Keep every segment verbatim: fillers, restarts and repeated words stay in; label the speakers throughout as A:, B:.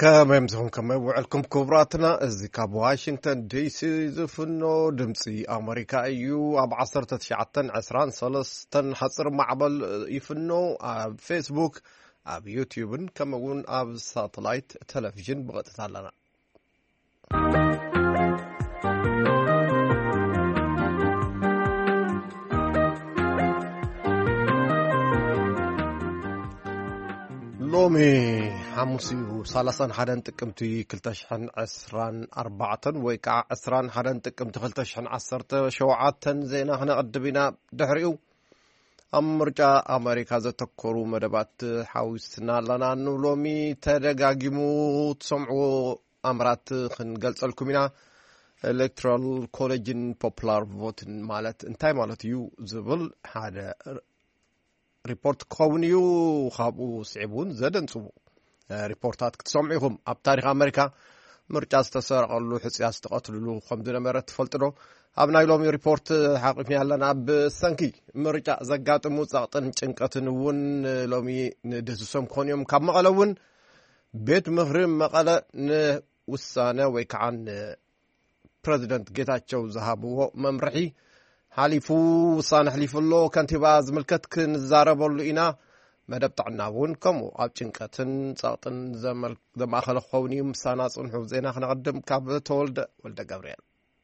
A: كما يمزهم كما يوعلكم كبراتنا ازي كاب واشنطن دي سي زفنو دمسي امريكا ايو اب عصرة تشعتن عسران سلستن حصر معبل يفنو اب فيسبوك اب يوتيوبن كما ون اب ساتلايت تلفزيون بغطت لنا لومي حمسيو سالسان حدن تقمتي كلتشحن عسران أربعة ويكع عسران حدن تقمتي كلتشحن عسرت شوعاتن زينا هنا قدبنا دحريو أمرجا أمريكا زتكرو مدبات حاوسنا لنا أنو لومي تدقاقمو تسمعو أمرات خنقلت لكمنا electoral college popular vote مالت انتاي مالت يو زبل هذا ريبورت كونيو خابو صعبون زدن صبو ريبورتات كتسمعيهم اب تاريخ امريكا مرجع استسرقلو حصياس تقتللو خمدنا مرت فلطنو ابنا يلوم ريبورت حقيقي يالنا اب سنكي مرجع زغاطمو صاطن چنقتن ون لومي ندسسم كونيوم كاب مقلون بيت مخرم مقله وسانه ويكعن بريزيدنت جيتاچو زهابو ممرحي حليفو وصان حليف الله كنتيبا زملكت كنزاربلو إنا مدب طعناون كمو اب چنقتن صاطن زمل دماخل خوني مسانا صنحو زينا خنا قدم كاب تولد ولد غبريل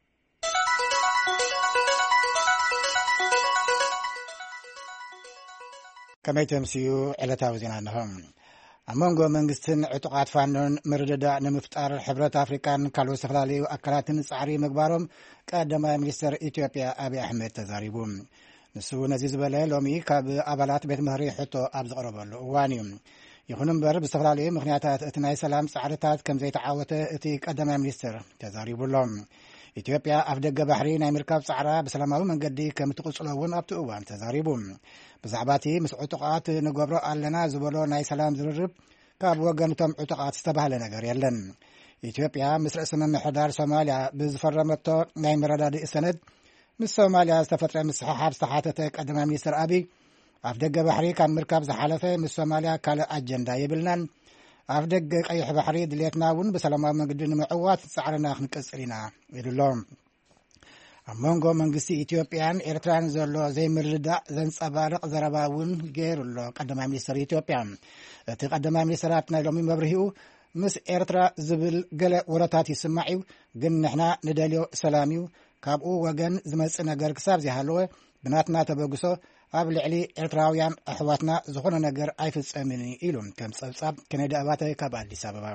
B: كما تمسيو علتا وزينا نهم أمانغو منغستن عطقات فانون مرددا نمفتار حبرات أفريكان كالو سفلاليو أكلاتن سعري مقبارهم كادما منستر إثيوبيا أبي أحمد تزاريبوم نسو نزيز بلا لومي كاب أبالات بيت مهري حطو أبز قربال وانيوم يخونم بر بسفلاليو مغنياتات اتناي سلام سعرتات كم زي تعاوت اتي كادما منستر تزاريبو لهم إثيوبيا أفدق بحري ناي مركب سعرا بسلاماو من قدي كم تقصلون أبتو أوان تزاريبوم بزعباتي مس عطقات نغبرو علنا زبلو ناي سلام زررب كاب وغنتم عطقات استبهل نغير يلن إثيوبيا مس رسم محدار سوماليا بزفرمتو ناي مراداد سند مس سوماليا استفتر مس حاب صحاتك قدم منستر ابي أفدق بحري كان مركب زحلفه مس سوماليا كال اجندا يبلنان أفدق قيح بحري دليتناون بسلاماو من قدي نمعوات سعرنا خنقصرينا يدلهم أمانغو منغسي إثيوبيان إرتران زولو زي مردا زنصبارق زرباون غيرلو قدما منستر إثيوبيان تقدما منستراتنا لومي مبرهيو مس إرترا زبل قل ورتات يسمعيو قن نحنا نداليو سلاميو كابو وغن زمص نغر كساب زي هالو بناتنا تبغسو اب لعلي إرتراويان أحواتنا زخون نغر أيفصمني إلوم كم صبصاب كندا أباتا كاب أديس أبابا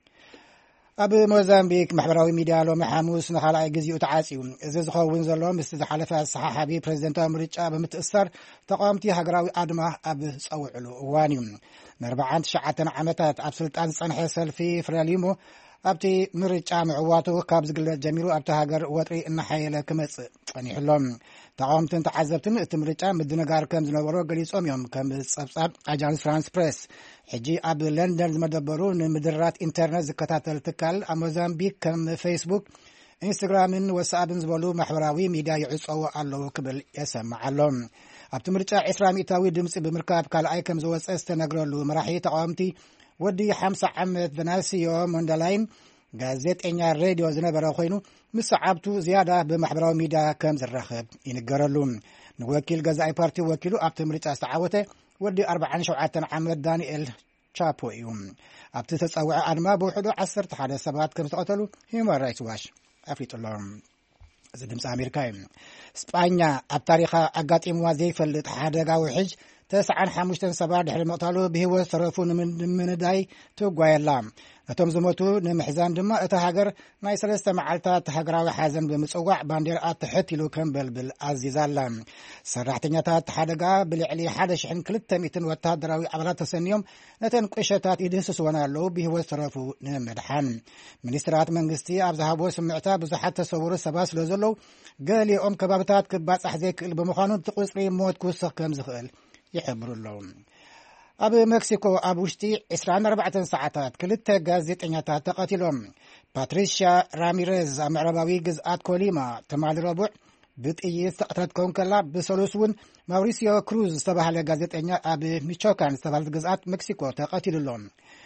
B: أب موزامبيك محبراوي ميديا لو محاموس نخالاي غزيو تعاسيو إذا زخون زلو مستحلفة الصحابي بريزيدنت أمريكا بمتأثر تقامتي هجراوي أدمه أب صوعلو وانيوم نربعان شعتنا عمتات أب سلطان صنح سلفي فراليمو أبتي مريكا معواتو كابز قلت جميلو أبتي هاجر وطري إن حيلة كمس أني حلوم تقامتن تعذبتن اتمريكا مدنقار كم زنورو قليس أميوم كم صبصاب أجانس فرانس بريس حجي أب لندن مدبرون مدرات إنترنت زكتات التكال أموزامبيك كم فيسبوك إنستغرامن وسابن زبولو محوراوي ميديا يعصو الله كبل يسمع اللهم أبتمريكا عسرامي تاوي دمس بمركاب كالاي كم زوز استنقرلو مراحي تقامتي ودي حمسة عمد فنالسيو موندلاين غازيت إنيا راديو زنبرا خوينو مسعبتو زيادة بمحبراو ميديا كم زرخب ينقرلون نوكيل غازاي بارتي وكيلو أبتمريكا استعاوته ودي أربعين شوعاتن عمد دانيال تشابويوم أبتي تتصوع أرما بوحدو عصر تحدى سبات كم تقتلو هيومان رايتس واش أفريت اللهم زدمس أمريكاي سبانيا أبتاريخا أقاتي موازي فالتحادقا وحج تسعان حموشتن سبار دحر مقتالو بهو صرفون من من داي توغايلام اتم زموتو نمحزان دما اتهاجر ناي سلسته معلتات هاجراوي حازن بمصوع باندير اتحتلو كمبل بالعزيزالام سرحتنيات حدقا بالعلي حدش عن كلتميتن وتادراوي عبرات تسنيوم نتن قشتات يدهسس ونالو بهو صرفو نمدحان منسترات منغستي ابزهابو سمعتا بزحت تصور سباس لوزلو قالي ام كبابتات كباص حزيك بمخانون تقصري موت كوسخ كم زخل يحبر اللون أب مكسيكو أبوشتي إسرائيل أربعة ساعات كلتا غازيتنيات تقاتلهم باتريشيا راميريز معرباوي جزءات كوليما تمال ربع بتأييد تقترد كونكلا بسولوسون ماوريسيو كروز استباح لغازيتنيا أب ميشوكان استباح جزءات مكسيكو تقاتلهم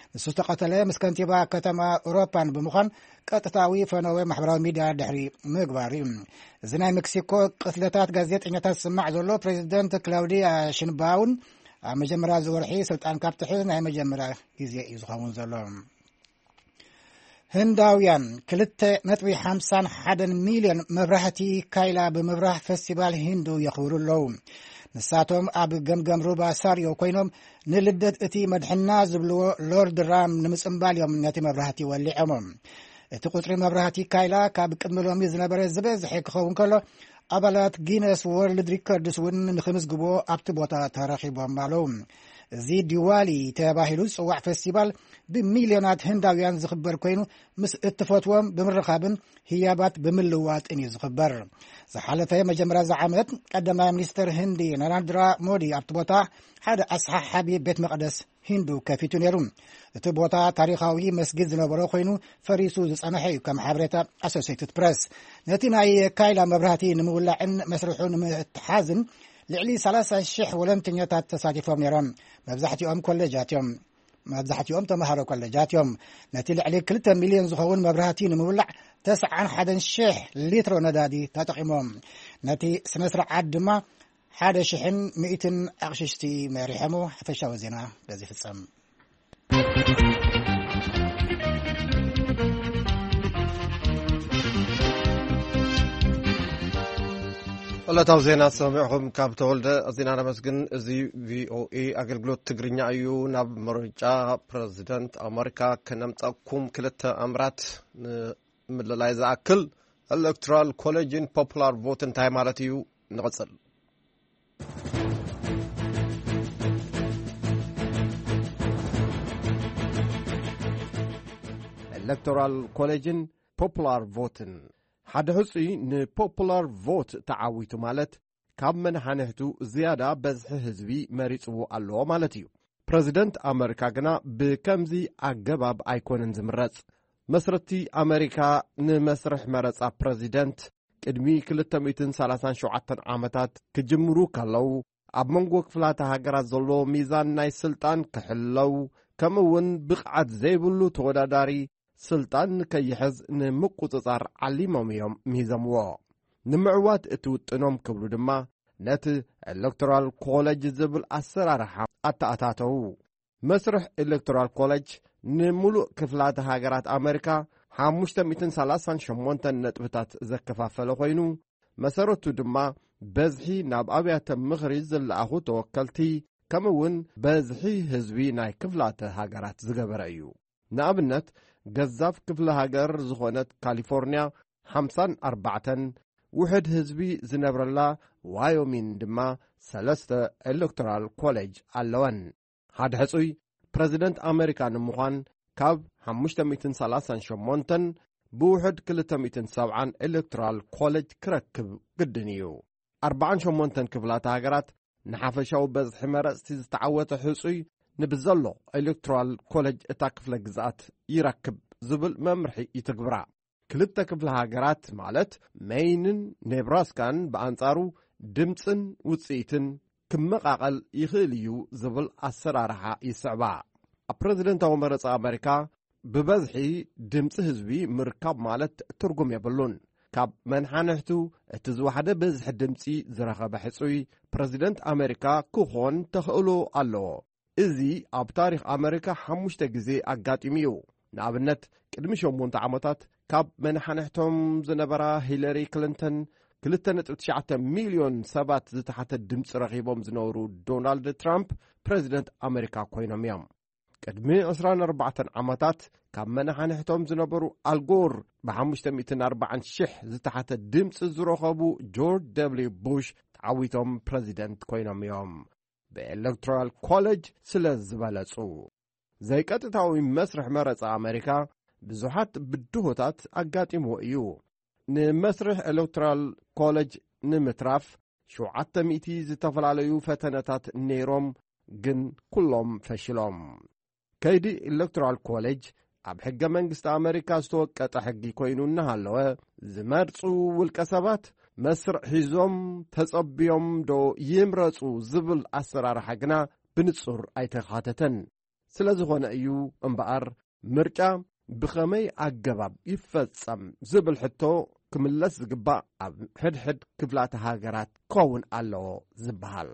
B: ንሱ ተቐተለ ምስ ከንቲባ ከተማ ኣውሮፓን ብምዃን ቀጥታዊ ፈነወ ማሕበራዊ ሚድያ ድሕሪ ምግባር እዩ። እዚ ናይ ሜክሲኮ ቅትለታት ጋዜጠኛታት ዝስማዕ ዘሎ ፕሬዚደንት ክላውዲያ ሽንባውን ኣብ መጀመርያ ዝወርሒ ስልጣን ካብ ትሕዝ ናይ መጀመርያ ግዜ እዩ ዝኸውን ዘሎ። ህንዳውያን ክልተ ነጥቢ ሓምሳን ሓደን ሚልዮን መብራህቲ ካይላ ብምብራህ ፌስቲቫል ሂንዱ የኽብሩ ኣለዉ። ንሳቶም ኣብ ገምገም ሩባ ሳርዮ ኮይኖም ንልደት እቲ መድሕና ዝብልዎ ሎርድ ራም ንምፅምባል እዮም ነቲ መብራህቲ ወሊዖሞም። እቲ ቁፅሪ መብራህቲ ካይላ ካብ ቅድሚ ሎሚ ዝነበረ ዝበዝሐ ክኸውን ከሎ ኣባላት ጊነስ ወርልድ ሪከርድስ እውን ንክምዝግቦ ኣብቲ ቦታ ተረኺቦም ኣለዉ። እዚ ዲዋሊ ተባሂሉ ዝፅዋዕ ፌስቲቫል ብሚልዮናት ህንዳውያን ዝኽበር ኮይኑ ምስ እትፈትዎም ብምርኻብን ህያባት ብምልዋጥን እዩ ዝኽበር። ዝሓለፈ መጀመርያ ዝዓመት ቀዳማይ ሚኒስትር ህንዲ ናራንድራ ሞዲ ኣብቲ ቦታ ሓደ ኣሰሓሓቢ ቤት መቕደስ ሂንዱ ከፊቱ ነይሩ። እቲ ቦታ ታሪኻዊ መስጊድ ዝነበሮ ኮይኑ ፈሪሱ ዝጸንሐ እዩ ከም ሓበሬታ ኣሶሲየትድ ፕሬስ። ነቲ ናይ ካይላ መብራህቲ ንምውላዕን መስርሑ ንምትሓዝን ልዕሊ ሰላሳ ሽሕ ወለምተኛታት ተሳቲፎም ነይሮም። መብዛሕትኦም ኮሌጃት እዮም መብዛሕትኦም ተምሃሮ ኮሌጃት እዮም። ነቲ ልዕሊ ክልተ ሚልዮን ዝኸውን መብራህቲ ንምውላዕ ተስዓን ሓደን ሽሕ ሊትሮ ነዳዲ ተጠቒሞም ነቲ ስነ ስርዓት ድማ ሓደ ሽሕን ሚእትን ኣቕሽሽቲ መሪሖሙ። ሓፈሻዊ ዜና በዚ ፍጸም።
A: ዕለታዊ ዜና ሰሚዕኹም ካብ ተወልደ ዜና ነመስግን። እዚ ቪኦኤ ኣገልግሎት ትግርኛ እዩ። ናብ ምርጫ ፕረዚደንት ኣሜሪካ ከነምፀኩም ክልተ ኣምራት ንምልላይ ዝኣክል ኤሌክቶራል ኮሌጅን ፖፑላር ቮት እንታይ ማለት እዩ ንቕፅል። ኤሌክቶራል ኮሌጅን ፖፑላር ቮትን ሓደ ህፁይ ንፖፑላር ቮት ተዓዊቱ ማለት ካብ መንሓንሕቱ ዝያዳ በዝሒ ህዝቢ መሪፅዎ ኣለዎ ማለት እዩ። ፕረዚደንት ኣሜሪካ ግና ብከምዚ ኣገባብ ኣይኮነን ዝምረፅ። መስረቲ ኣሜሪካ ንመስርሕ መረፃ ፕረዚደንት ቅድሚ ክልተ ሚእትን ሰላሳን ሸውዓተን ዓመታት ክጅምሩ ከለዉ ኣብ መንጎ ክፍላተ ሃገራት ዘሎ ሚዛን ናይ ስልጣን ክሕለው ከምኡውን ብቕዓት ዘይብሉ ተወዳዳሪ ስልጣን ከይሕዝ ንምቁፅጻር ዓሊሞም እዮም ሚሂዘምዎ። ንምዕዋት እቲ ውጥኖም ክብሉ ድማ ነቲ ኤሌክቶራል ኮሌጅ ዝብል ኣሰራርሓ ኣተኣታተዉ። መስርሕ ኤሌክቶራል ኮሌጅ ንምሉእ ክፍላተ ሃገራት ኣሜሪካ ሓሙሽተ ሚእትን ሰላሳን ሸሞንተን ነጥብታት ዘከፋፈለ ኮይኑ መሰረቱ ድማ በዝሒ ናብ ኣብያተ ምኽሪ ዝለኣኹ ተወከልቲ ከምኡውን በዝሒ ህዝቢ ናይ ክፍላተ ሃገራት ዝገበረ እዩ። ንኣብነት ገዛፍ ክፍለ ሃገር ዝኾነት ካሊፎርንያ ሓምሳን ኣርባዕተን ውሕድ ህዝቢ ዝነብረላ ዋዮሚን ድማ ሰለስተ ኤሌክቶራል ኮሌጅ ኣለወን። ሓደ ሕፁይ ፕረዚደንት ኣሜሪካ ንምዃን ካብ ሓሙሽተ ሚእትን ሰላሳን ሸሞንተን ብውሕድ ክልተ ሚእትን ሰብዓን ኤሌክቶራል ኮሌጅ ክረክብ ግድን እዩ። ኣርባዓን ሸሞንተን ክፍላተ ሃገራት ንሓፈሻዊ በዝሒ መረፅቲ ዝተዓወተ ሕፁይ ንብዘሎ ኤሌክቶራል ኮሌጅ እታ ክፍለ ግዛኣት ይረክብ ዝብል መምርሒ ይትግብራ። ክልተ ክፍለ ሃገራት ማለት ሜይንን ኔብራስካን ብኣንጻሩ ድምፅን ውፅኢትን ክመቓቐል ይኽእል እዩ ዝብል ኣሰራርሓ ይስዕባ። ኣብ ፕረዚደንታዊ መረፃ ኣሜሪካ ብበዝሒ ድምፂ ህዝቢ ምርካብ ማለት ትርጉም የብሉን። ካብ መንሓንሕቱ እቲ ዝዋሕደ በዝሒ ድምፂ ዝረኸበ ሕፁይ ፕረዚደንት ኣሜሪካ ክኾን ተኽእሎ ኣለዎ። እዚ ኣብ ታሪኽ ኣሜሪካ ሓሙሽተ ግዜ ኣጋጢሙ እዩ። ንኣብነት ቅድሚ ሸሞንተ ዓመታት ካብ መንሓንሕቶም ዝነበራ ሂለሪ ክሊንተን ክልተ ነጥቢ ትሽዓተ ሚልዮን ሰባት ዝተሓተ ድምፂ ረኺቦም ዝነበሩ ዶናልድ ትራምፕ ፕረዚደንት ኣሜሪካ ኮይኖም እዮም። ቅድሚ ዒስራን ኣርባዕተን ዓመታት ካብ መንሓንሕቶም ዝነበሩ ኣልጎር ብሓሙሽተ ሚእትን ኣርባዓን ሽሕ ዝተሓተ ድምፂ ዝረኸቡ ጆርጅ ደብልዩ ቡሽ ተዓዊቶም ፕረዚደንት ኮይኖም እዮም ብኤሌክቶራል ኮሌጅ ስለ ዝበለጹ። ዘይቀጥታዊ መስርሕ መረፃ ኣሜሪካ ብዙሓት ብድሆታት ኣጋጢምዎ እዩ። ንመስርሕ ኤሌክቶራል ኮሌጅ ንምትራፍ ሸውዓተ ሚእቲ ዝተፈላለዩ ፈተነታት ነይሮም፣ ግን ኩሎም ፈሽሎም። ከይዲ ኤሌክቶራል ኮሌጅ ኣብ ሕገ መንግስቲ ኣሜሪካ ዝተወቀጠ ሕጊ ኮይኑ እናሃለወ ዝመርፁ ውልቀ ሰባት መስርዕ ሒዞም ተጸቢዮም ዶ ይምረፁ ዝብል ኣሰራርሓ ግና ብንጹር ኣይተኻተተን። ስለዝኾነ እዩ እምበኣር ምርጫ ብኸመይ ኣገባብ ይፈጸም ዝብል ሕቶ ክምለስ ዝግባእ ኣብ ሕድሕድ ክፍላተ ሃገራት ክኸውን ኣለዎ ዝበሃል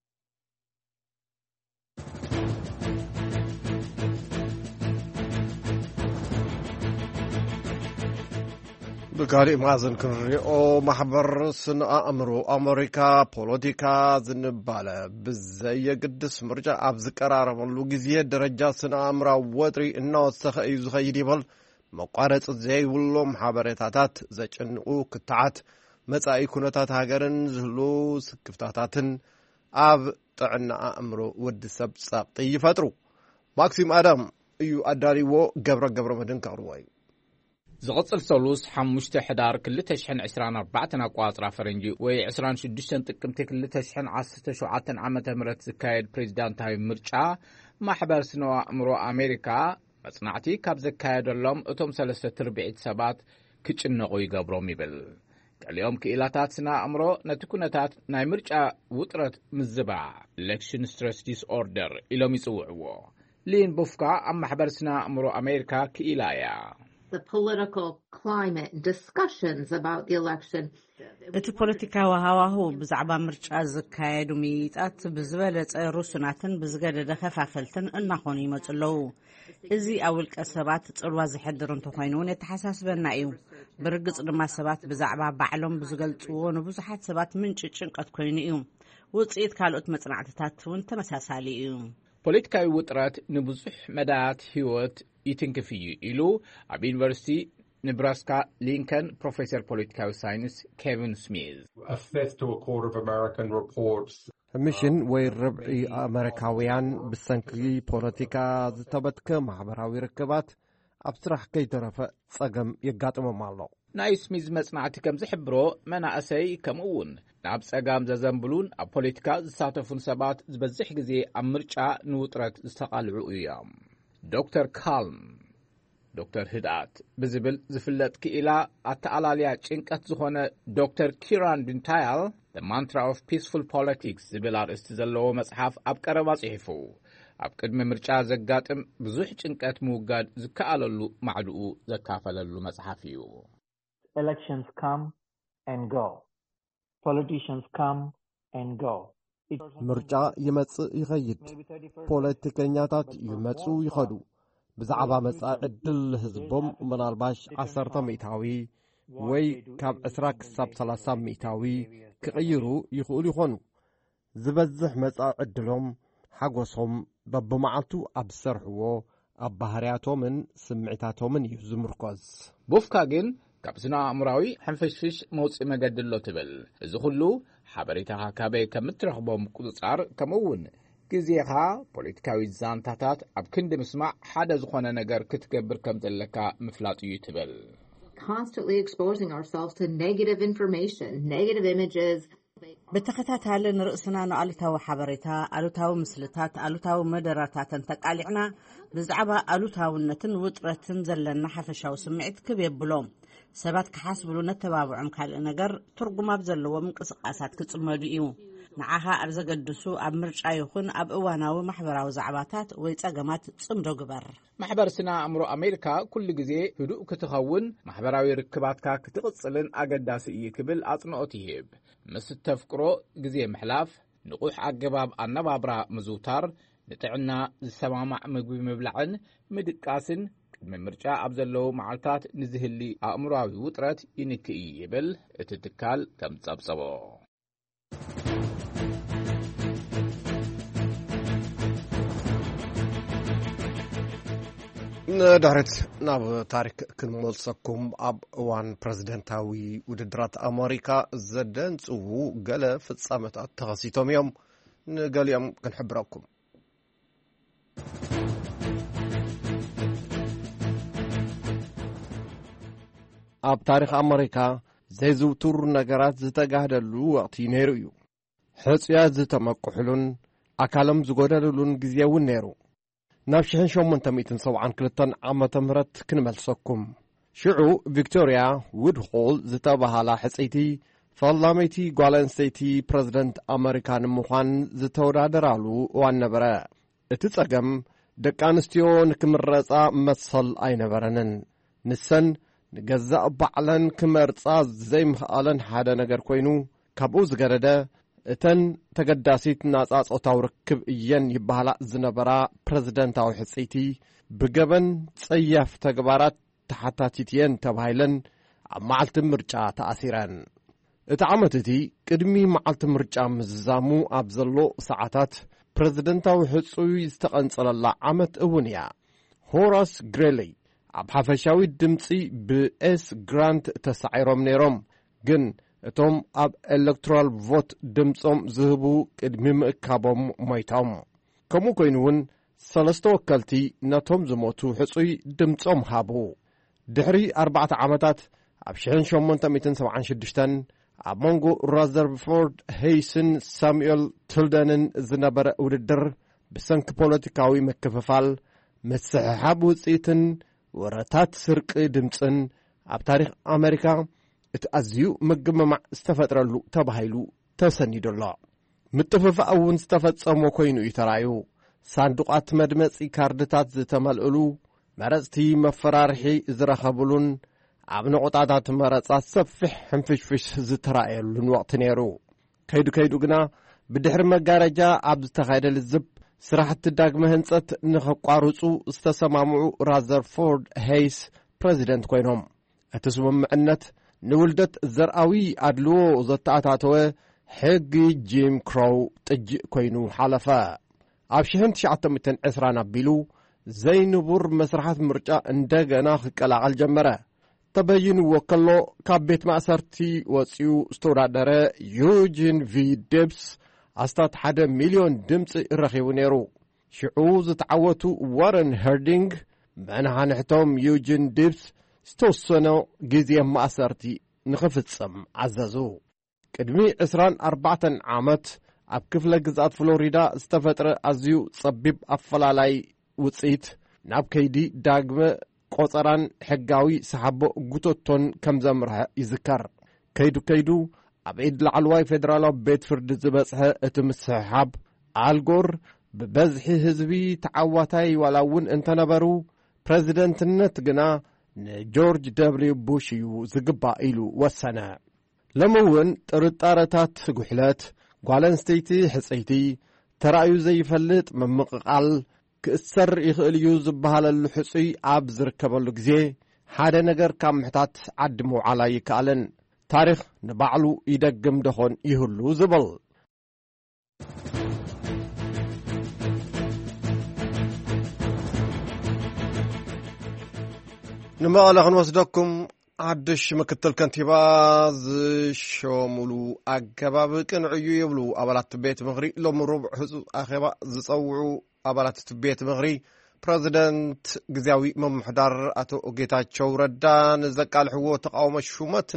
A: ብካሊእ ማእዘን ክንሪኦ ማሕበር ስነ ኣእምሮ ኣሜሪካ ፖለቲካ ዝንባለ ብዘየግድስ ምርጫ ኣብ ዝቀራረበሉ ግዜ ደረጃ ስነ ኣእምራዊ ወጥሪ እናወሰኸ እዩ ዝኸይድ ይብል መቋረፂ ዘይብሎም ሓበሬታታት ዘጨንቁ ክትዓት መጻኢ ኩነታት ሃገርን ዝህሉ ስክፍታታትን ኣብ ጥዕና ኣእምሮ ወዲ ሰብ ጸቕጢ ይፈጥሩ ማክሲም ኣዳም እዩ ኣዳሊዎ ገብረ ገብረ መድን ከቕርቦ እዩ
C: ዝቕጽል ሰሉስ ሓሙሽተ ሕዳር ክልተ ሽሕን ዒስራን ኣርባዕተ ኣቋጽራ ፈረንጂ ወይ ዒስራን ሽዱሽተ ጥቅምቲ ክልተ ሽሕን ዓሰርተ ሸውዓተ ዓመተ ምህረት ዝካየድ ፕሬዝዳንታዊ ምርጫ ማሕበር ስነ ኣእምሮ ኣሜሪካ መጽናዕቲ ካብ ዘካየደሎም እቶም ሰለስተ ትርብዒት ሰባት ክጭነቑ ይገብሮም ይብል ገሊኦም ክኢላታት ስነ ኣእምሮ ነቲ ኩነታት ናይ ምርጫ ውጥረት ምዝባዕ ኤሌክሽን ስትረስ ዲስኦርደር ኢሎም ይጽውዕዎ ሊን ቡፍካ ኣብ ማሕበር ስነ ኣእምሮ ኣሜሪካ ክኢላ እያ
D: the political climate discussions about the election
E: እቲ ፖለቲካዊ ሃዋህው ብዛዕባ ምርጫ ዝካየዱ ሚጣት ብዝበለጸ ሩስናትን ብዝገደደ ከፋፈልትን እናኾኑ ይመጽለው እዚ ኣብ ውልቀ ሰባት ጽልዋ ዝሕድር እንተኾይኑ የተሓሳስበና እዩ ብርግጽ ድማ ሰባት ብዛዕባ ባዕሎም ብዝገልጽዎ ንብዙሓት ሰባት ምንጭ ጭንቀት ኮይኑ እዩ ውጽኢት ካልኦት መጽናዕትታት እውን ተመሳሳሊ እዩ
C: ፖለቲካዊ ውጥረት ንብዙሕ መዳያት ህይወት ይትንክፍ እዩ ኢሉ ኣብ ዩኒቨርሲቲ ኔብራስካ ሊንከን ፕሮፌሰር ፖለቲካዊ ሳይንስ ኬቪን ስሚዝ
A: ሚሽን ወይ ርብዒ ኣሜሪካውያን ብሰንኪ ፖለቲካ ዝተበትከ ማሕበራዊ ርክባት ኣብ ስራሕ ከይተረፈ ጸገም የጋጥሞም ኣሎ
C: ናይ ስሚዝ መጽናዕቲ ከም ዝሕብሮ መናእሰይ ከምኡውን ናብ ጸጋም ዘዘንብሉን ኣብ ፖለቲካ ዝሳተፉን ሰባት ዝበዝሕ ግዜ ኣብ ምርጫ ንውጥረት ዝተቓልዑ እዮም ዶክተር ካልም ዶክተር ህድኣት ብዝብል ዝፍለጥ ክኢላ ኣተኣላልያ ጭንቀት ዝኾነ ዶክተር ኪራን ድንታያል The Mantra of Peaceful Politics ዝብል ኣርእስቲ ዘለዎ መጽሓፍ ኣብ ቀረባ ጽሒፉ ኣብ ቅድሚ ምርጫ ዘጋጥም ብዙሕ ጭንቀት ምውጋድ ዝከኣለሉ ማዕድኡ ዘካፈለሉ መጽሓፍ እዩ
F: Elections come and go. Politicians come and go.
A: ምርጫ ይመጽእ ይኸይድ ፖለቲከኛታት ይመጹ ይኸዱ ብዛዕባ መጻኢ ዕድል ህዝቦም ምናልባሽ ዓሰርተ ሚእታዊ ወይ ካብ ዕስራ ክሳብ ሰላሳ ሚእታዊ ክቕይሩ ይኽእሉ ይኾኑ ዝበዝሕ መጻኢ ዕድሎም ሓጎሶም በብመዓልቱ ኣብ ዝሰርሕዎ ኣብ ባህርያቶምን ስምዒታቶምን እዩ ዝምርኮዝ
C: ቡፍካ ግን ካብ ስነ ኣእምራዊ ሕንፍሽፍሽ መውፅእ መገዲ ኣሎ ትብል እዚ ኩሉ ሓበሬታኻ ካበይ ከም እትረኽቦም ቁፅጻር ከምኡውን ግዜኻ ፖለቲካዊ ዛንታታት ኣብ ክንዲ ምስማዕ ሓደ ዝኾነ ነገር ክትገብር ከም ዘለካ ምፍላጥ እዩ ትብል
D: constantly exposing ourselves to negative information negative images
E: ብተኸታታሊ ንርእስና ንኣሉታዊ ሓበሬታ ኣሉታዊ ምስልታት ኣሉታዊ መደራታትን ተቃሊዕና ብዛዕባ ኣሉታውነትን ውጥረትን ዘለና ሓፈሻዊ ስምዒት ክብየብሎም ሰባት ክሓስብሉ ነተባብዖም ካልእ ነገር ትርጉም ኣብ ዘለዎም እንቅስቃሳት ክጽመዱ እዩ ንዓኻ ኣብ ዘገድሱ ኣብ ምርጫ ይኹን ኣብ እዋናዊ ማሕበራዊ ዛዕባታት ወይ ጸገማት ጽምዶ ግበር
C: ማሕበር ስነ ኣእምሮ ኣሜሪካ ኩሉ ግዜ ህዱእ ክትኸውን ማሕበራዊ ርክባትካ ክትቕጽልን ኣገዳሲ እዩ ክብል ኣጽንዖት ይህብ ምስ ተፍቅሮ ግዜ ምሕላፍ ንቑሕ ኣገባብ ኣነባብራ ምዝውታር ንጥዕና ዝሰማማዕ ምግቢ ምብላዕን ምድቃስን ቅድሚ ምርጫ ኣብ ዘለዉ መዓልታት ንዝህሊ ኣእምሮዊ ውጥረት ይንክእ ይብል እቲ ትካል ከም ጸብጸቦ
A: ንድሕሪት ናብ ታሪክ ክንመልሰኩም ኣብ እዋን ፕረዚደንታዊ ውድድራት ኣሜሪካ ዘደንጽዉ ገለ ፍጻመታት ተኸሲቶም እዮም ንገሊኦም ክንሕብረኩም ኣብ ታሪክ ኣሜሪካ ዘይዝውቱር ነገራት ዝተጋህደሉ ወቕቲ ነይሩ እዩ ሕጽያት ዝተመቁሕሉን ኣካሎም ዝጐደልሉን ግዜ እውን ነይሩ ናብ ሽሕን ሸሞንተ ሚእትን ሰብዓን ክልተን ዓመተ ምህረት ክንመልሰኩም ሽዑ ቪክቶርያ ውድሆል ዝተባሃላ ሕፀይቲ ፈላመይቲ ጓል ኣንስተይቲ ፕረዚደንት ኣሜሪካ ንምዃን ዝተወዳደራሉ እዋን ነበረ እቲ ጸገም ደቂ ኣንስትዮ ንክምረፃ መሰል ኣይነበረንን ንሰን ንገዛእ ባዕለን ክመርፃ ዘይምኽኣለን ሓደ ነገር ኮይኑ ካብኡ ዝገረደ እተን ተገዳሲት ናፃ ጾታዊ ርክብ እየን ይበሃላ ዝነበራ ፕረዚደንታዊ ሕፂይቲ ብገበን ጸያፍ ተግባራት ተሓታቲት እየን ተባሂለን ኣብ መዓልቲ ምርጫ ተኣሲረን እቲ ዓመት እቲ ቅድሚ መዓልቲ ምርጫ ምዝዛሙ ኣብ ዘሎ ሰዓታት ፕረዚደንታዊ ሕጹይ ዝተቐንጸለላ ዓመት እውን እያ ሆራስ ግሬሊ ኣብ ሓፈሻዊ ድምፂ ብኤስ ግራንት ተሳዒሮም ነይሮም ግን እቶም ኣብ ኤሌክቶራል ቮት ድምፆም ዝህቡ ቅድሚ ምእካቦም ሞይቶም ከምኡ ኮይኑ እውን ሰለስተ ወከልቲ ነቶም ዝሞቱ ሕጹይ ድምፆም ሃቡ ድሕሪ ኣርባዕተ ዓመታት ኣብ ሽሕን ሸሞንተ ሚእትን ሰብዓን ሽዱሽተን ኣብ መንጎ ራዘርፎርድ ሄይስን ሳሙኤል ትልደንን ዝነበረ ውድድር ብሰንኪ ፖለቲካዊ ምክፍፋል ምስሕሓብ ውፅኢትን ወረታት ስርቂ ድምፅን ኣብ ታሪክ ኣሜሪካ እቲ ኣዝዩ ምግምማዕ ዝተፈጥረሉ ተባሂሉ ተሰኒዱሎ ምጥፍፋእ እውን ዝተፈጸሞ ኮይኑ እዩ ተራእዩ ሳንዱቓት መድመፂ ካርድታት ዝተመልእሉ መረፅቲ መፈራርሒ ዝረኸብሉን ኣብ ነቑጣታት መረፃ ሰፊሕ ሕንፍሽፍሽ ዝተራእየሉን ወቕቲ ነይሩ ከይዱ ከይዱ ግና ብድሕሪ መጋረጃ ኣብ ዝተኻየደ ልዝብ ስራሕቲ ዳግመ ህንፀት ንኸቋርፁ ዝተሰማምዑ ራዘርፎርድ ሄይስ ፕረዚደንት ኮይኖም እቲ ስምምዕነት ንውልደት ዘርኣዊ ኣድልዎ ዘተኣታተወ ሕጊ ጂም ክሮው ጥጅእ ኮይኑ ሓለፈ ኣብ ሽሕን ትሽዓተ ሚእትን ዕስራን ኣቢሉ ዘይንቡር መስራሓት ምርጫ እንደገና ክቀላቐል ጀመረ ተበይንዎ ከሎ ካብ ቤት ማእሰርቲ ወፂኡ ዝተወዳደረ ዩጂን ቪ ዴብስ ኣስታት ሓደ ሚልዮን ድምፂ ረኺቡ ነይሩ ሽዑ ዝተዓወቱ ዋረን ሄርዲንግ መናሓንሕቶም ዩጂን ዴብስ ዝተወሰነ ግዜ ማእሰርቲ ንኽፍጽም ዓዘዙ ቅድሚ ዕስራን ኣርባዕተን ዓመት ኣብ ክፍለ ግዛት ፍሎሪዳ ዝተፈጥረ ኣዝዩ ጸቢብ ኣፈላላይ ውፅኢት ናብ ከይዲ ዳግመ ቆፀራን ሕጋዊ ሰሓቦ ጉቶቶን ከም ዘምርሐ ይዝከር ከይዱ ከይዱ ኣብ ኢድ ላዕለዋይ ፌደራላዊ ቤት ፍርዲ ዝበፅሐ እቲ ምስሕሓብ ኣልጎር ብበዝሒ ህዝቢ ተዓዋታይ ዋላ እውን እንተነበሩ ፕረዚደንትነት ግና ንጆርጅ ደብልዩ ቡሽ እዩ ዝግባእ ኢሉ ወሰነ ሎሚ እውን ጥርጣረታት ጉሕለት ጓል ኣንስተይቲ ሕፀይቲ ተራእዩ ዘይፈልጥ ምምቕቓል ክእሰር ይኽእል እዩ ዝበሃለሉ ሕፁይ ኣብ ዝርከበሉ ግዜ ሓደ ነገር ካብ ምሕታት ዓዲ ምውዓላ ይከኣለን ታሪክ ንባዕሉ ይደግም ደኾን ይህሉ ዝብል ንመቐለ ክንወስደኩም ሓድሽ ምክትል ከንቲባ ዝሾሙሉ ኣገባብ ቅንዕዩ ይብሉ ኣባላት ቤት ምኽሪ ሎሚ ሩቡዕ ህፁፅ ኣኼባ ዝፀውዑ ኣባላት ቤት ምኽሪ ፕረዚደንት ግዜያዊ ምምሕዳር ኣቶ ጌታቸው ረዳ ንዘቃልሕዎ ተቃውሞ ሹመት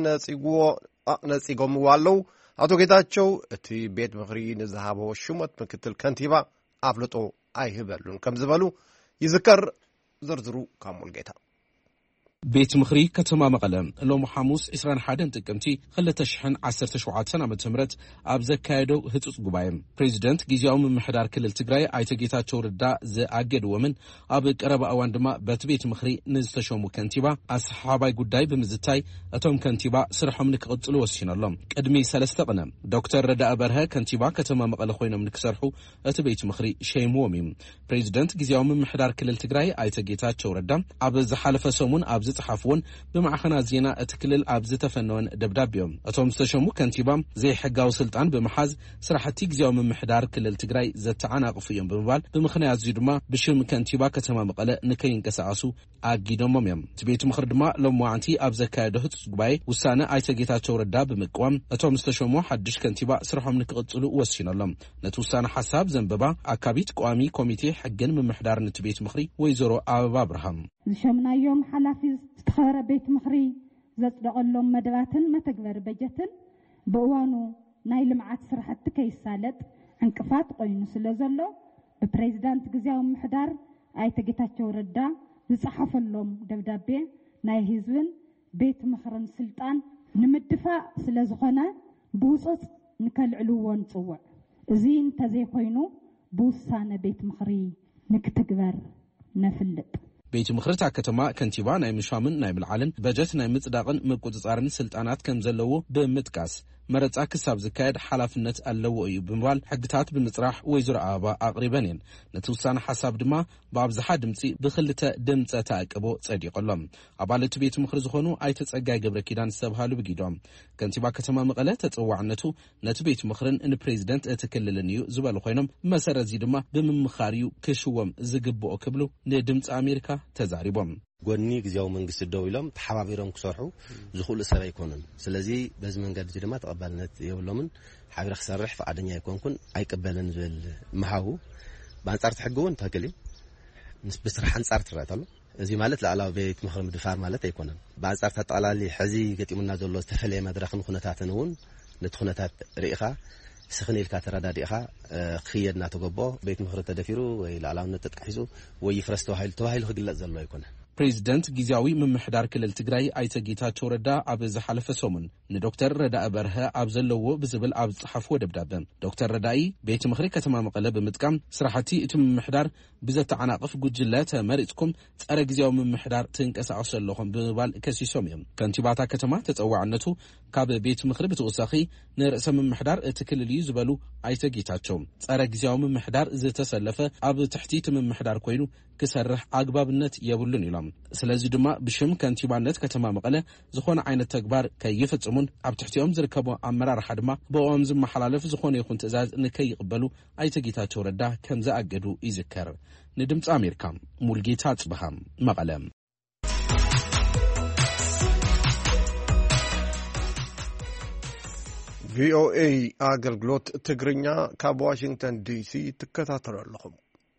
A: ነፂጎምዎ ኣለው ኣቶ ጌታቸው እቲ ቤት ምኽሪ ንዝሃቦ ሹመት ምክትል ከንቲባ ኣፍልጦ ኣይህበሉን ከም ዝበሉ ይዝከር ዝርዝሩ ካብ ሙልጌታ
G: ቤት ምኽሪ ከተማ መቐለ ሎሚ ሐሙስ عشرين وواحد ጥቅምቲ ሁለት ሺህ ዓሰርተ ሸውዓተ ዓመተ ምህረት ኣብ ዘካየደው ህፁፅ ጉባኤ ፕሬዝዳንት ጊዜያዊ ምምሕዳር ክልል ትግራይ ኣይተ ጌታቸው ረዳ ዝኣገድዎምን ኣብ ቀረባ እዋን ድማ በቲ ቤት ምኽሪ ንዝተሾሙ ከንቲባ ኣሰሓባይ ጉዳይ ብምዝታይ እቶም ከንቲባ ስርሖም ንክቕፅሉ ወሲኖሎም ቅድሚ ሰለስተ ቀነ ዶክተር ረዳእ በርሀ ከንቲባ ከተማ መቐለ ኮይኖም ንክሰርሑ እቲ ቤት ምኽሪ ሸይምዎም እዩ ፕሬዝዳንት ጊዜያዊ ምምሕዳር ክልል ትግራይ ኣይተ ጌታቸው ረዳ ኣብ ዝሓለፈ ሰሙን ኣብ ጽحفون بمعخنا زينا اتكلل ابز تفنون دبدابيوم اتوم استشمو كنتيبام زي حقاو سلطان بمحاز سراحتي غزياو ممحدار كلل تግራይ ዘተዓናቅፉዮም በመባል በመخنያት ዝድማ ብሽም ከንቲባ ከተማ መቐለ ንከይንቀሳቀሱ ኣጊዶሞም እዮም ትቤት ምኽር ድማ ለሟንቲ ኣብ ዘካየደ ህፁፅ ጉባኤ ውሳነ ኣይተ ጌታቸው ረዳ በመቋም እቶም ዝተሸሙ ሓድሽ ከንቲባ ስርሖም ንክቕፅሉ ወሲኖሎም ነቲ ውሳነ ሓሳብ ዘንበባ ኣካቢት ቋሚ ኮሚቴ ሕግን ምምሕዳር ንትቤት ምኽሪ ወይዘሮ ኣበባ አብርሃም
H: ዝሸምናዮም ሓላፊ ዝተኸበረ ቤት ምኽሪ ዘጽደቐሎም መደባትን መተግበር በጀትን በእዋኑ ናይ ልምዓት ስራሕቲ ከይሳለጥ እንቅፋት ኮይኑ ስለዘሎ በፕሬዝዳንት ግዜያዊ ምምሕዳር ኣይተ ጌታቸው ረዳ ዝጽሐፈሎም ደብዳቤ ናይ ህዝብን ቤት ምኽርን ስልጣን ንምድፋእ ስለዝኾነ ብውፅፅ ንከልዕልዎ ንጽውዕ እዚ እንተዘይ ኮይኑ ብውሳነ ቤት ምኽሪ ንክትግበር ነፍልጥ
G: ቤት ምኽርታ ከተማ ከንቲባ ናይ ምሻምን ናይ ምልዓልን በጀት ናይ ምጽዳቕን ምቁጽጻርን ስልጣናት ከም ዘለዎ ብምጥቃስ መረጻ ክሳብ ዝካየድ ሓላፍነት ኣለዎ እዩ ብምባል ሕግታት ብምጽራሕ ወይዘሮ ኣበባ ኣቕሪበን እየን። ነቲ ውሳነ ሓሳብ ድማ ብኣብዝሓ ድምፂ ብኽልተ ድምፀ ተኣቅቦ ጸዲቖሎም። ኣባላት ቤት ምኽሪ ዝኾኑ ኣይተ ጸጋይ ገብረ ኪዳን ዝተብሃሉ ብጊዶም ከንቲባ ከተማ መቐለ ተጽዋዕነቱ ነቲ ቤት ምኽርን ንፕሬዚደንት እቲ ክልልን እዩ ዝበሉ ኮይኖም መሰረት እዚ ድማ ብምምኻር እዩ ክሽወም ዝግብኦ ክብሉ ንድምፂ ኣሜሪካ ተዛሪቦም
I: ጎኒ ግዚያው መንግስት ደው ኢሎም ተሓባቢሮም ክሰርሑ ዝኽእሉ ሰብ ኣይኮኑን። ስለዚ በዚ መንገዲ ድማ ተቐባልነት የብሎምን ሓቢረ ክሰርሕ ፈቃደኛ ኣይኮንኩን ኣይቀበልን ዝብል መሃቡ በአንጻር ትሕግውን ተክሊ ምስ ብስራሕ አንጻር ትራታሉ እዚ ማለት ለዓላው ቤት ምኽሪ ምድፋር ማለት ኣይኮነን። በአንጻር ተጣላሊ ሕዚ ገጢሙና ዘሎ ዝተፈለየ መድረኽን ኩነታትን እውን ነቲ ኩነታት ርኢኻ ስኽኒልካ ተረዳዲኻ ክየድና ተገቦ ቤት ምኽሪ ተደፊሩ ወይ ለዓላውነት ተጣሒሱ ወይ ይፍረስ ተባሂሉ ተባሂሉ ክግለጽ ዘሎ ኣይኮነን።
G: ፕሬዚደንት ጊዜያዊ ምምሕዳር ክልል ትግራይ ኣይተ ጌታቸው ረዳ ኣብ ዝሓለፈ ሰሙን ንዶክተር ረዳኢ በርሀ ኣብ ዘለዎ ብዝብል ኣብ ጽሓፍዎ ደብዳቤ ዶክተር ረዳኢ ቤት ምኽሪ ከተማ መቐለ ብምጥቃም ስራሕቲ እቲ ምምሕዳር ብዘተዓናቕፍ ጉጅለ ተመሪጽኩም ጸረ ጊዜያዊ ምምሕዳር ትንቀሳቐሱ ኣለኹም ብምባል ከሲሶም እዮም። ከንቲባታ ከተማ ተጸዋዕነቱ ካብ ቤት ምኽሪ ብትውሳኺ ንርእሰ ምምሕዳር እቲ ክልል እዩ ዝበሉ ኣይተ ጌታቸው ጸረ ጊዜያዊ ምምሕዳር ዝተሰለፈ ኣብ ትሕቲ እቲ ምምሕዳር ኮይኑ ክሰርሕ ኣግባብነት የብሉን ኢሎም ስለዚ ድማ ብሽም ከንቲባነት ከተማ መቐለ ዝኾነ ዓይነት ተግባር ከይፍጽሙን ኣብ ትሕቲኦም ዝርከቡ ኣመራርሓ ድማ ብኦም ዝመሓላለፍ ዝኾነ ይኹን ትእዛዝ ንከይቕበሉ ኣይተ ጌታቸው ረዳ ከም ዝኣገዱ ይዝከር። ንድምፂ ኣሜሪካ ሙልጌታ ጽብሃ መቐለ።
A: ቪኦኤ አገልግሎት ትግርኛ ካብ ዋሽንግተን ዲሲ ትከታተሉ ኣለኹም።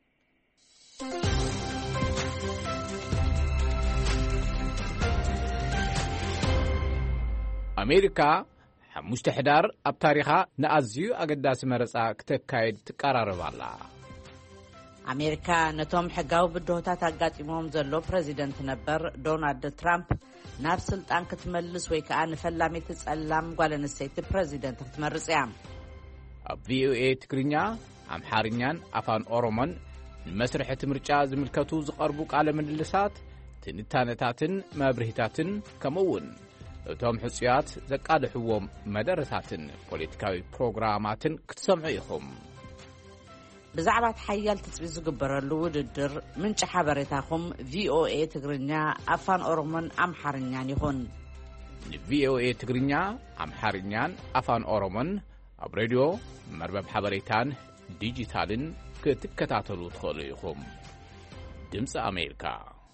C: ኣሜሪካ ሓሙሽተ ሕዳር ኣብ ታሪኻ ንኣዝዩ ኣገዳሲ መረፃ ክተካይድ ትቀራረብ ኣላ።
E: ኣሜሪካ ነቶም ሕጋዊ ብድሆታት ኣጋጢሞም ዘሎ ፕሬዚደንት ነበር ዶናልድ ትራምፕ ናብ ስልጣን ክትመልስ ወይ ከዓ ንፈላሜት ጸላም ጓል ኣንስተይቲ ፕሬዚደንት ክትመርጽ እያ።
C: ኣብ ቪኦኤ ትግርኛ ኣምሓርኛን ኣፋን ኦሮሞን ንመስርሕ ምርጫ ዝምልከቱ ዝቐርቡ ቃለ ምልልሳት ትንታነታትን መብርሂታትን ከምኡውን እቶም ሕጽያት ዘቃልሕዎም መደረታትን ፖለቲካዊ ፕሮግራማትን ክትሰምዑ ኢኹም።
E: ብዛዕባ ሓያል ትጽቢት ዝግበረሉ ውድድር ምንጭ ሓበሬታኹም ቪኦኤ ትግርኛ ኣፋን ኦሮሞን ኣምሓርኛን ይኹን።
C: ንቪኦኤ ትግርኛ ኣምሓርኛን ኣፋን ኦሮሞን ኣብ ሬድዮ መርበብ ሓበሬታን ዲጂታልን ክትከታተሉ ትኽእሉ ኢኹም። ድምፂ ኣሜሪካ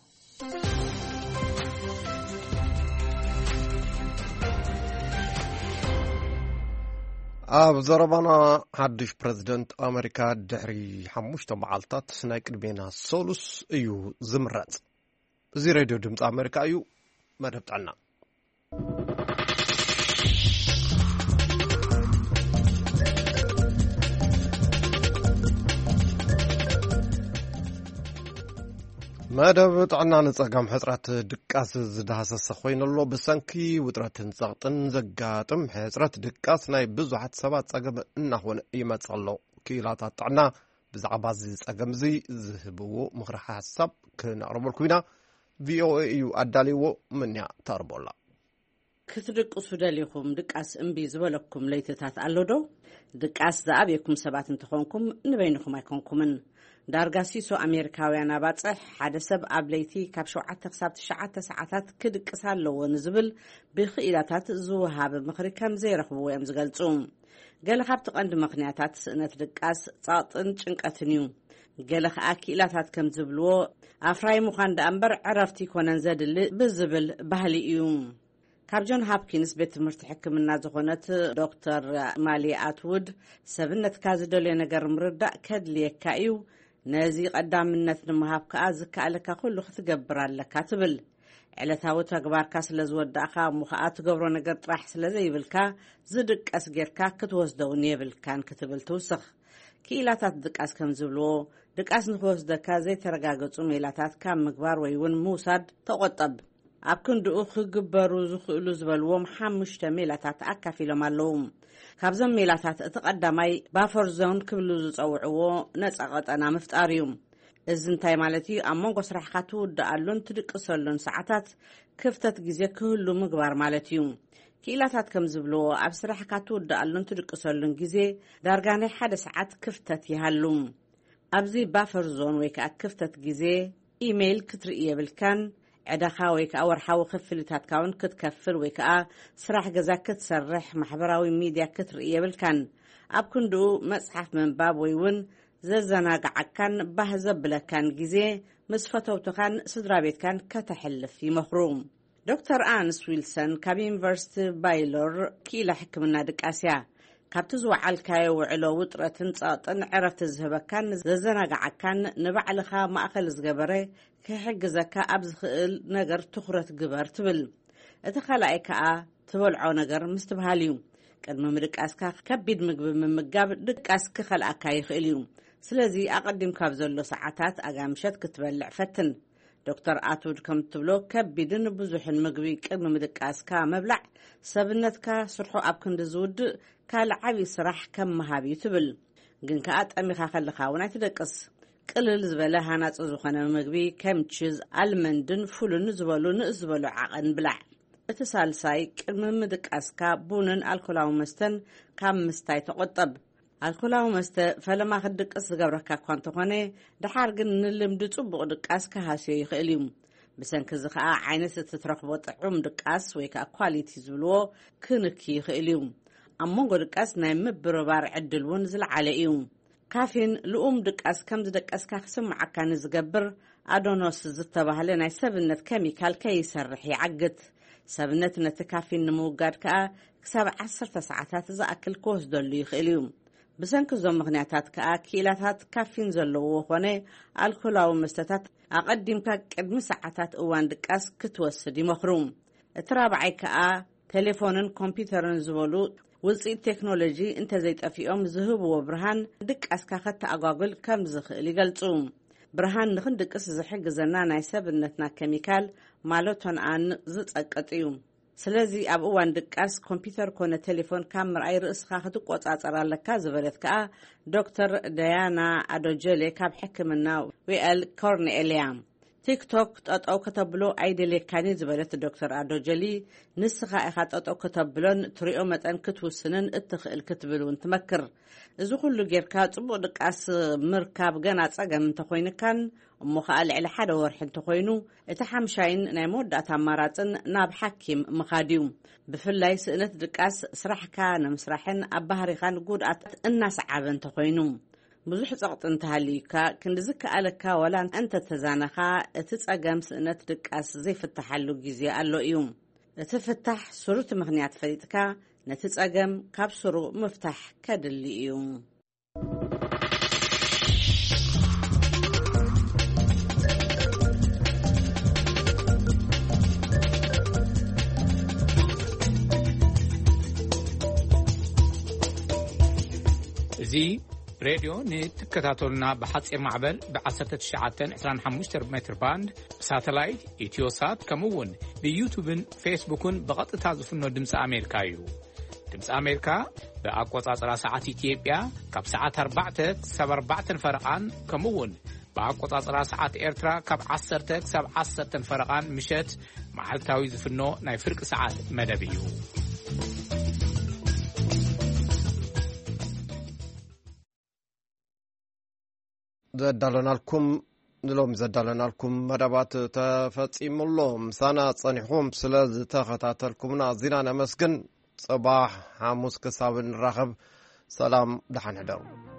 A: ኣብ ዘረባና ሓድሽ ፕሬዚደንት ኣሜሪካ ድሕሪ ሓሙሽተ መዓልታት ናይ ቅድሜና ሶሉስ እዩ ዝምረጽ። እዚ ሬድዮ ድምፂ ኣሜሪካ እዩ። መደብ ጥዕና መደብ ጥዕና ንጸጋም ሕጽረት ድቃስ ዝዳሃሰሰ ኮይኑሎ ብሰንኪ ውጥረትን ጸቕጥን ዘጋጥም ሕጽረት ድቃስ ናይ ብዙሓት ሰባት ጸገም እናኾነ ይመጽእ ኣሎ። ክኢላታት ጥዕና ብዛዕባ እዚ ጸገም እዚ ዝህብዎ ምኽሪ ሓሳብ ክነቕርበልኩም ኢና። ቪኦኤ እዩ ኣዳልይዎ ምንያ ተቕርበላ።
E: ክትድቅሱ ደሊኹም ድቃስ እምቢ ዝበለኩም ለይትታት ኣሎ ዶ? ድቃስ ዝኣብየኩም ሰባት እንትኾንኩም ንበይንኹም ኣይኮንኩምን። ዳርጋ ሲሶ ኣሜሪካውያን ኣባጽሕ ሓደ ሰብ ኣብ ለይቲ ካብ ሸውዓተ ክሳብ ትሽዓተ ሰዓታት ክድቅስ ኣለዎ ንዝብል ብኽኢላታት ዝወሃብ ምኽሪ ከም ዘይረኽብዎ እዮም ዝገልጹ። ገለ ካብቲ ቀንዲ ምኽንያታት ስእነት ድቃስ ጸቕጥን ጭንቀትን እዩ። ገለ ከዓ ክኢላታት ከም ዝብልዎ ኣፍራይ ምዃን ዳ እምበር ዕረፍቲ ይኮነን ዘድልእ ብዝብል ባህሊ እዩ። ካብ ጆን ሃፕኪንስ ቤት ትምህርቲ ሕክምና ዝኾነት ዶክተር ማሊ ኣትውድ ሰብነትካ ዝደልዮ ነገር ምርዳእ ከድልየካ እዩ፣ ነዚ ቀዳምነት ንምሃብ ከዓ ዝከኣለካ ኩሉ ክትገብር ኣለካ ትብል። ዕለታዊ ተግባርካ ስለ ዝወዳእኻ እሞ ከዓ ትገብሮ ነገር ጥራሕ ስለ ዘይብልካ ዝድቀስ ጌርካ ክትወስደውን የብልካን ክትብል ትውስኽ። ክኢላታት ድቃስ ከም ዝብልዎ ድቃስ ንክወስደካ ዘይተረጋገጹ ሜላታት ካብ ምግባር ወይ እውን ምውሳድ ተቆጠብ። ኣብ ክንድኡ ክግበሩ ዝኽእሉ ዝበልዎም ሓሙሽተ ሜላታት ኣካፊሎም ኣለዉ። ካብዞም ሜላታት እቲ ቀዳማይ ባፈር ዞን ክብሉ ዝጸውዕዎ ነፃ ቀጠና ምፍጣር እዩ። እዚ እንታይ ማለት እዩ ኣብ መንጎ ስራሕካ ትውድኣሉን ትድቅሰሉን ሰዓታት ክፍተት ግዜ ክህሉ ምግባር ማለት እዩ ክኢላታት ከም ዝብልዎ ኣብ ስራሕካ ትውድኣሉን ትድቅሰሉን ግዜ ዳርጋ ናይ ሓደ ሰዓት ክፍተት ይሃሉ ኣብዚ ባፈር ዞን ወይ ከዓ ክፍተት ግዜ ኢሜይል ክትርኢ የብልካን ዕዳኻ ወይ ከዓ ወርሓዊ ክፍልታትካ እውን ክትከፍል ወይ ከዓ ስራሕ ገዛ ክትሰርሕ ማሕበራዊ ሚድያ ክትርኢ የብልካን ኣብ ክንድኡ መጽሓፍ ምንባብ ወይ እውን ዘዘናግዓካን ባህ ዘብለካን ግዜ ምስ ፈተውትኻን ስድራ ቤትካን ከተሕልፍ ይመኽሩ ዶክተር ኣንስ ዊልሰን ካብ ዩኒቨርሲቲ ባይሎር ክኢላ ሕክምና ድቃስያ ካብቲ ዝወዓልካዮ ውዕሎ ውጥረትን ጸቕጥን ዕረፍቲ ዝህበካን ዘዘናግዓካን ንባዕልኻ ማእኸል ዝገበረ ክሕግዘካ ኣብ ዝኽእል ነገር ትኹረት ግበር ትብል እቲ ኻልኣይ ከዓ ትበልዖ ነገር ምስ ትበሃል እዩ ቅድሚ ምድቃስካ ከቢድ ምግቢ ምምጋብ ድቃስ ክኸልኣካ ይኽእል እዩ ስለዚ ኣቐዲም ካብ ዘሎ ሰዓታት ኣጋምሸት ክትበልዕ ፈትን ዶክተር ኣቱድ ከም ትብሎ ከቢድን ብዙሕን ምግቢ ቅድሚ ምድቃስካ መብላዕ ሰብነትካ ስርሑ ኣብ ክንዲ ዝውድእ ካልዓቢ ስራሕ ከም መሃቢ ትብል ግን ከዓ ጠሚኻ ከለኻ እውን ኣይትደቅስ ቅልል ዝበለ ሃናፂ ዝኾነ ምግቢ ከም ቺዝ ኣልመንድን ፉልን ዝበሉ ንእዝበሉ ዓቐን ብላዕ እቲ ሳልሳይ ቅድሚ ምድቃስካ ቡንን ኣልኮላዊ መስተን ካብ ምስታይ ተቆጠብ ኣልኮላዊ መስተ ፈለማ ክድቅስ ዝገብረካ እኳ እንተኾነ ድሓር ግን ንልምዲ ጽቡቕ ድቃስ ክሃስዮ ይኽእል እዩ ብሰንኪ እዚ ከዓ ዓይነት እቲ ትረኽቦ ጥዑም ድቃስ ወይ ከዓ ኳሊቲ ዝብልዎ ክንኪ ይኽእል እዩ ኣብ መንጎ ድቃስ ናይ ምብርባር ዕድል እውን ዝለዓለ እዩ ካፊን ልኡም ድቃስ ከም ዝደቀስካ ክስምዓካ ንዝገብር ኣዶኖስ ዝተባህለ ናይ ሰብነት ኬሚካል ከይሰርሕ ይዓግት ሰብነት ነቲ ካፊን ንምውጋድ ከዓ ክሳብ ዓሰርተ ሰዓታት ዝኣክል ክወስደሉ ይኽእል እዩ ብሰንኪ ዞም ምኽንያታት ከዓ ክኢላታት ካፊን ዘለዎ ኾነ ኣልኮላዊ መስተታት ኣቐዲምካ ቅድሚ ሰዓታት እዋን ድቃስ ክትወስድ ይመኽሩ እቲ ራብዓይ ከዓ ቴሌፎንን ኮምፒውተርን ዝበሉ ውፅኢት ቴክኖሎጂ እንተዘይጠፊኦም ዝህብዎ ብርሃን ድቃስካ ከተኣጓጉል ከም ዝኽእል ይገልጹ ብርሃን ንኽንድቅስ ዝሕግዘና ናይ ሰብነትና ኬሚካል ማለቶንኣን ዝጸቅጥ እዩ ስለዚ ኣብ እዋን ድቃስ ኮምፒውተር ኮነ ቴሌፎን ካብ ምርኣይ ርእስኻ ክትቆጻጸር ኣለካ ዝበለት ከዓ ዶክተር ዳያና ኣዶጀሌ ካብ ሕክምና ዊኤል ኮርኔልያ ቲክቶክ ጠጠው ከተብሎ ኣይደልየካኒ ዝበለት ዶክተር ኣዶጀሊ ንስኻ ኢኻ ጠጠው ከተብሎን ትሪኦ መጠን ክትውስንን እትኽእል ክትብል እውን ትመክር እዚ ኩሉ ጌርካ ጽቡቕ ድቃስ ምርካብ ገና ጸገም እንተኾይንካን እሞ ከዓ ልዕሊ ሓደ ወርሒ እንተኾይኑ እቲ ሓምሻይን ናይ መወዳእታ ኣማራፅን ናብ ሓኪም ምኻድ እዩ ብፍላይ ስእነት ድቃስ ስራሕካ ንምስራሕን ኣብ ባህሪኻን ጉድኣት እናሰዓበ እንተኾይኑ ብዙሕ ጸቕጢ እንተሃልዩካ ክንዲ ዝከኣለካ ወላ እንተተዛነኻ እቲ ጸገም ስእነት ድቃስ ዘይፍታሓሉ ግዜ ኣሎ እዩ እቲ ፍታሕ ስሩት ምኽንያት ፈሊጥካ ነቲ ጸገም ካብ ስሩ ምፍታሕ ከድሊ እዩ
C: እዚ ሬድዮ ንትከታተሉና ብሓፂር ማዕበል ብ19 25 ሜትር ባንድ ሳተላይት ኢትዮሳት ከምኡውን ብዩቱብን ፌስቡክን ብቐጥታ ዝፍኖ ድምፂ ኣሜሪካ እዩ ድምፂ ኣሜሪካ ብኣቆጻጽራ ሰዓት ኢትዮጵያ ካብ ሰዓት ኣርባዕተ ክሳብ ኣርባዕተ ፈረቓን ከምኡውን ብኣቆጻጽራ ሰዓት ኤርትራ ካብ ዓሰርተ ክሳብ ዓሰርተ ፈረቓን ምሸት መዓልታዊ ዝፍኖ ናይ ፍርቂ ሰዓት መደብ እዩ
A: ዘዳለናልኩም ንሎም ዘዳለናልኩም መደባት ተፈጺሙሎም ሳና ጸኒሕኩም ስለ ዝተኸታተልኩምና ዚና ነመስግን ጽባሕ ሐሙስ ክሳብ ንራኸብ ሰላም ደሓን ሕደሩ